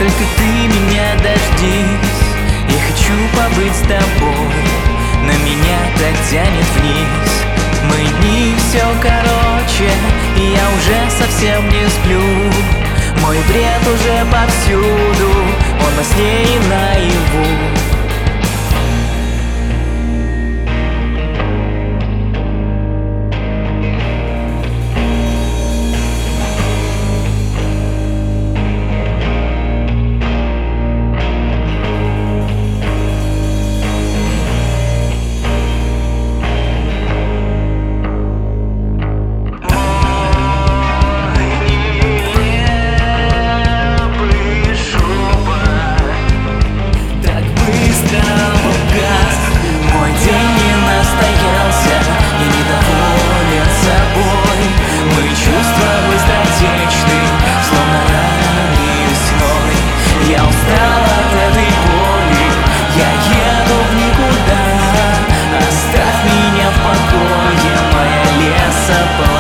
только ты меня дождись. Я хочу побыть с тобой, но меня так тянет вниз. Мои дни все короче, и я уже совсем не сплю. Мой бред уже повсюду, он во сне и наяву. Я устал от этой боли, я еду в никуда. Оставь меня в покое, моя лесополоса.